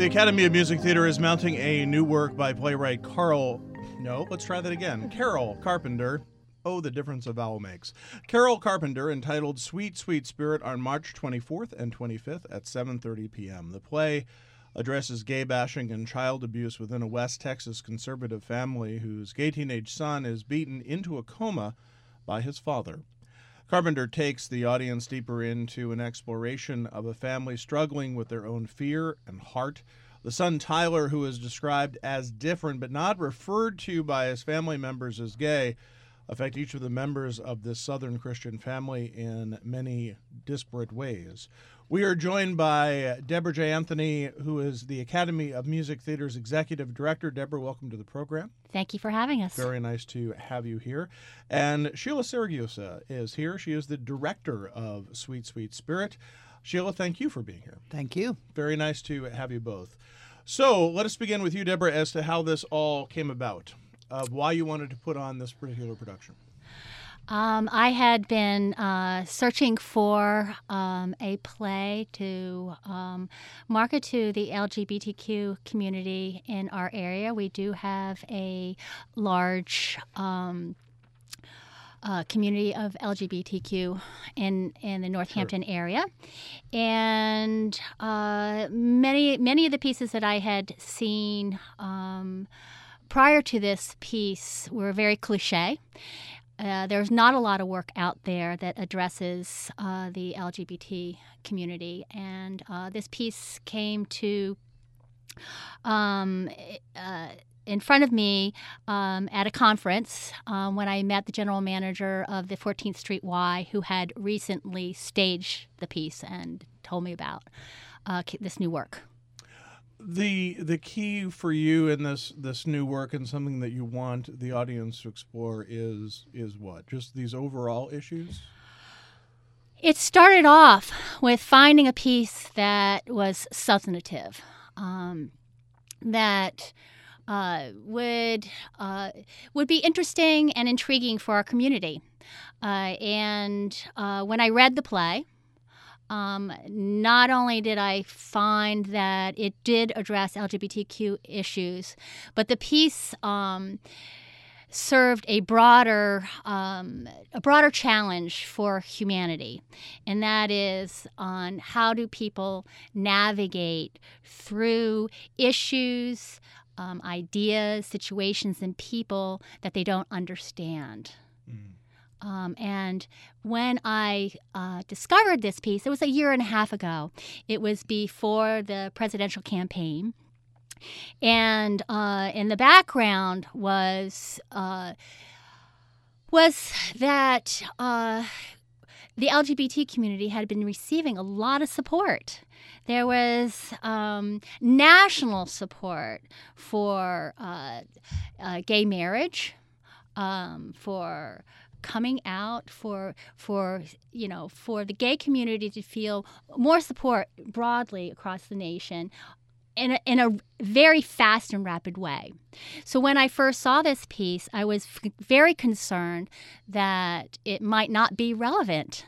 The Academy of Music Theater is mounting a new work by playwright Carol Carpenter. Oh, the difference a vowel makes. Carol Carpenter, entitled Sweet, Sweet Spirit, on March 24th and 25th at 7:30 p.m. The play addresses gay bashing and child abuse within a West Texas conservative family whose gay teenage son is beaten into a coma by his father. Carpenter takes the audience deeper into an exploration of a family struggling with their own fear and heart. The son Tyler, who is described as different but not referred to by his family members as gay, affect each of the members of this Southern Christian family in many disparate ways. We are joined by Deborah J. Anthony, who is the Academy of Music Theater's Executive Director. Deborah, welcome to the program. Thank you for having us. Very nice to have you here. And Sheila Saragusa is here. She is the Director of Sweet, Sweet Spirit. Sheila, thank you for being here. Thank you. Very nice to have you both. So let us begin with you, Deborah, as to how this all came about, why you wanted to put on this particular production. I had been searching for a play to market to the LGBTQ community in our area. We do have a large community of LGBTQ in the Northampton area, and many of the pieces that I had seen prior to this piece were very cliche. There's not a lot of work out there that addresses the LGBT community, and this piece came to in front of me at a conference when I met the general manager of the 14th Street Y, who had recently staged the piece and told me about this new work. The key for you in this new work and something that you want the audience to explore is what? Just these overall issues? It started off with finding a piece that was substantive, that would be interesting and intriguing for our community. And when I read the play, not only did I find that it did address LGBTQ issues, but the piece served a broader challenge for humanity, and that is on how do people navigate through issues, ideas, situations, and people that they don't understand. And when I discovered this piece, it was a year and a half ago. It was before the presidential campaign. And in the background was that the LGBT community had been receiving a lot of support. There was national support for gay marriage, for coming out, for the gay community to feel more support broadly across the nation in a very fast and rapid way. So when I first saw this piece, I was very concerned that it might not be relevant.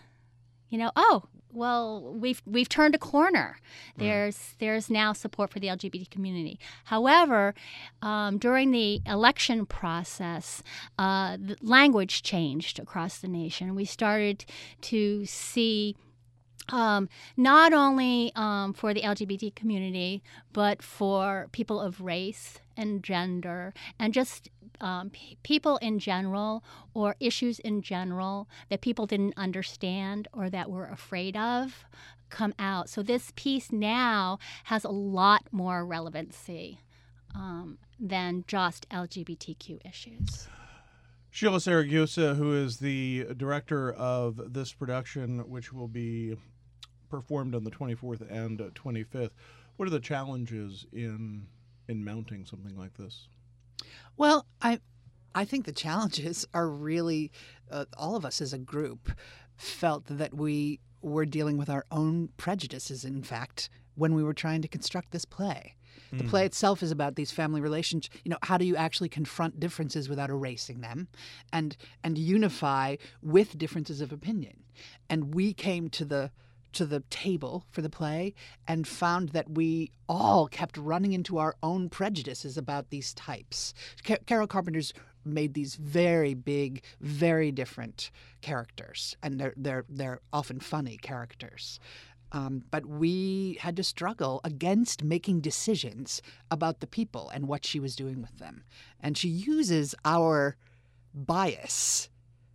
We've turned a corner. There's now support for the LGBT community. However, during the election process, the language changed across the nation. We started to see not only for the LGBT community, but for people of race and gender and just people in general or issues in general that people didn't understand or that were afraid of come out. So this piece now has a lot more relevancy than just LGBTQ issues. Sheila Saragusa, who is the director of this production, which will be performed on the 24th and 25th, what are the challenges in mounting something like this? Well, I think the challenges are really all of us as a group felt that we were dealing with our own prejudices, in fact, when we were trying to construct this play. The play itself is about these family relationships. How do you actually confront differences without erasing them and unify with differences of opinion? And we came to the to the table for the play and found that we all kept running into our own prejudices about these types. Carol Carpenter's made these very big, very different characters, and they're often funny characters. But we had to struggle against making decisions about the people and what she was doing with them. And she uses our bias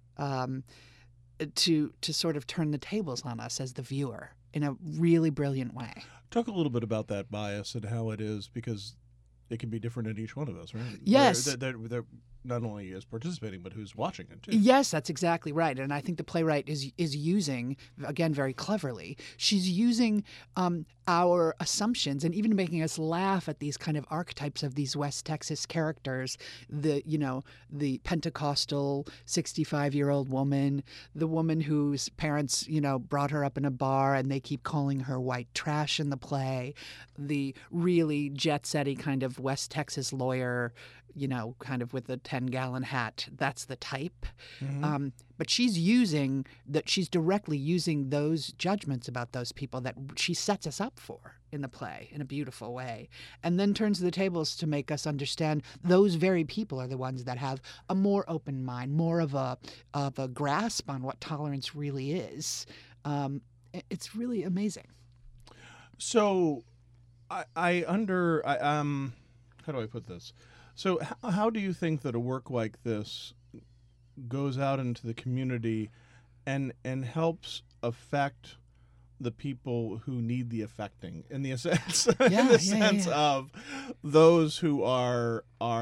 to sort of turn the tables on us as the viewer in a really brilliant way. Talk a little bit about that bias and how it is, because it can be different in each one of us, right? Yes. They're not only is participating, but who's watching it, too. Yes, that's exactly right. And I think the playwright is using, again, very cleverly, she's using our assumptions and even making us laugh at these kind of archetypes of these West Texas characters, the Pentecostal 65-year-old woman, the woman whose parents, brought her up in a bar and they keep calling her white trash in the play, the really jet-setty kind of West Texas lawyer, kind of with the 10-gallon hat. That's the type. Mm-hmm. But she's directly using those judgments about those people that she sets us up for in the play in a beautiful way, and then turns the tables to make us understand those very people are the ones that have a more open mind, more of a grasp on what tolerance really is. It's really amazing. So, how do I put this? So how do you think that a work like this goes out into the community and helps affect the people who need the affecting, in the sense of those who are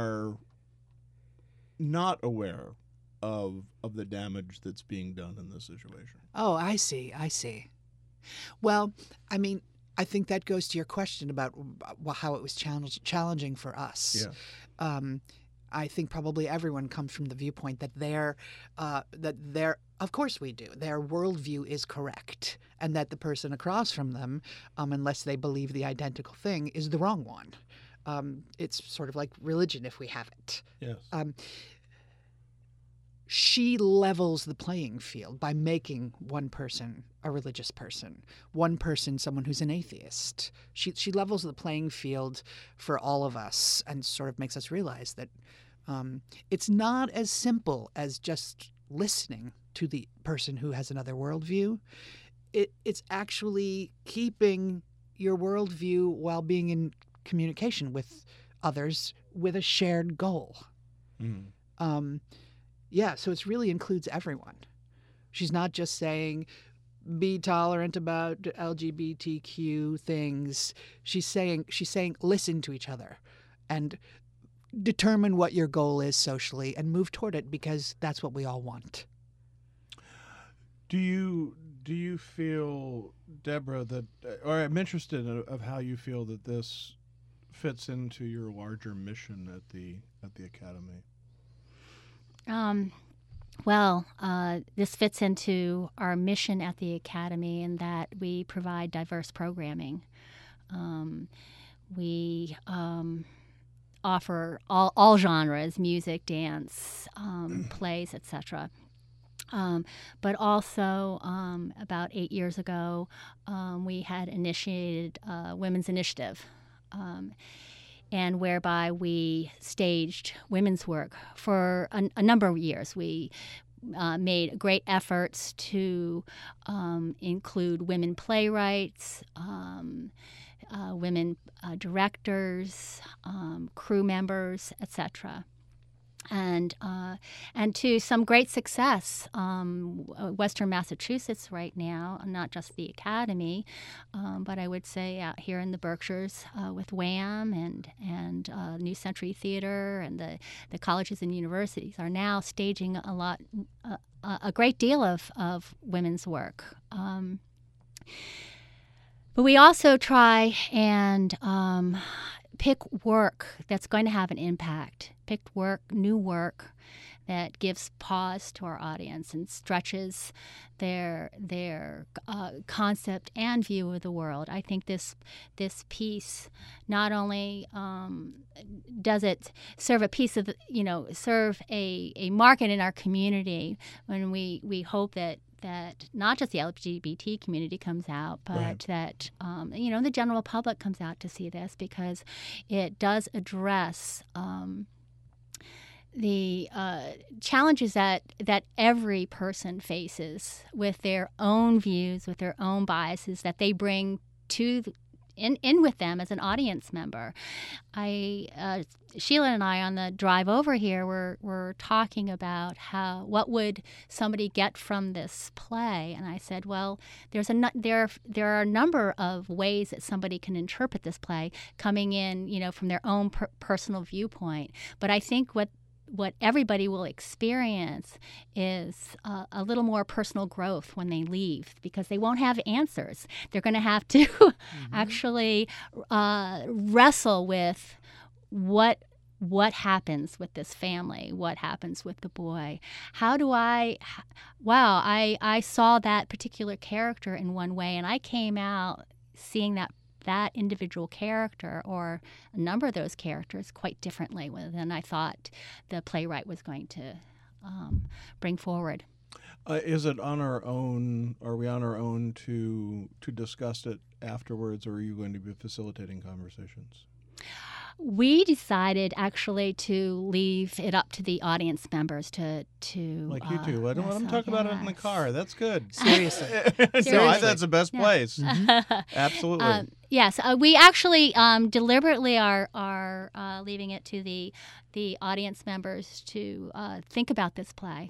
not aware of the damage that's being done in this situation? Oh, I see. Well, I mean, I think that goes to your question about how it was challenging for us. Yeah. I think probably everyone comes from the viewpoint that of course we do, their worldview is correct, and that the person across from them, unless they believe the identical thing, is the wrong one. It's sort of like religion if we have it. Yes. She levels the playing field by making one person a religious person, one person someone who's an atheist. She levels the playing field for all of us and sort of makes us realize that it's not as simple as just listening to the person who has another worldview. It's actually keeping your worldview while being in communication with others with a shared goal. Mm. So it really includes everyone. She's not just saying, be tolerant about LGBTQ things. She's saying, listen to each other and determine what your goal is socially and move toward it, because that's what we all want. Do you feel, Deborah, that, or I'm interested of how you feel that this fits into your larger mission at the Academy? This fits into our mission at the Academy in that we provide diverse programming. We offer all genres, music, dance, plays, etc. But also, about 8 years ago, we had initiated a women's initiative, and whereby we staged women's work for a number of years. We made great efforts to include women playwrights, women directors, crew members, etc. And to some great success. Western Massachusetts right now, not just the Academy, but I would say out here in the Berkshires with WHAM and New Century Theater and the colleges and universities are now staging a great deal of women's work. But we also try and pick work that's going to have an impact. Pick work, new work that gives pause to our audience and stretches their concept and view of the world. I think this piece not only does it serve a piece of serve a market in our community when we hope that that not just the LGBT community comes out, but Right. that the general public comes out to see this, because it does address the challenges that every person faces with their own views, with their own biases that they bring to in with them as an audience member. Sheila and I on the drive over here were talking about what would somebody get from this play, and I said, well, there are a number of ways that somebody can interpret this play, coming in, from their own personal viewpoint. But I think what everybody will experience is a little more personal growth when they leave, because they won't have answers. They're going to have to actually wrestle with what happens with this family, what happens with the boy. I saw that particular character in one way, and I came out seeing that individual character, or a number of those characters, quite differently than I thought the playwright was going to bring forward. Is it on our own? Are we on our own to discuss it afterwards, or are you going to be facilitating conversations? We decided actually to leave it up to the audience members to like you two. I don't want them to talk about it in the car. That's good. Seriously. No, that's the best place. Absolutely. Yes, we actually deliberately are leaving it to the audience members to think about this play.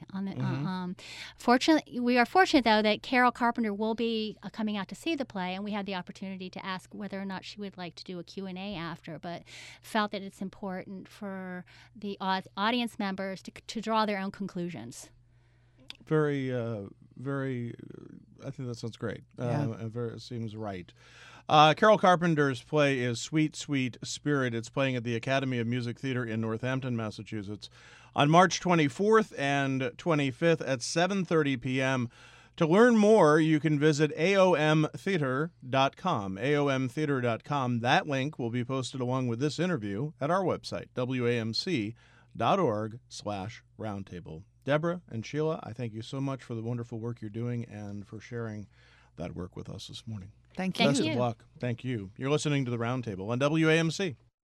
We are fortunate, though, that Carol Carpenter will be coming out to see the play, and we had the opportunity to ask whether or not she would like to do a Q&A after, but felt that it's important for the audience members to draw their own conclusions. Very, very. I think that sounds great. It seems right. Carol Carpenter's play is Sweet, Sweet Spirit. It's playing at the Academy of Music Theater in Northampton, Massachusetts, on March 24th and 25th at 7:30 p.m. To learn more, you can visit aomtheater.com, aomtheater.com. That link will be posted along with this interview at our website, wamc.org/roundtable. Deborah and Sheila, I thank you so much for the wonderful work you're doing and for sharing that work with us this morning. Thank you. Best of luck. Thank you. You're listening to The Roundtable on WAMC.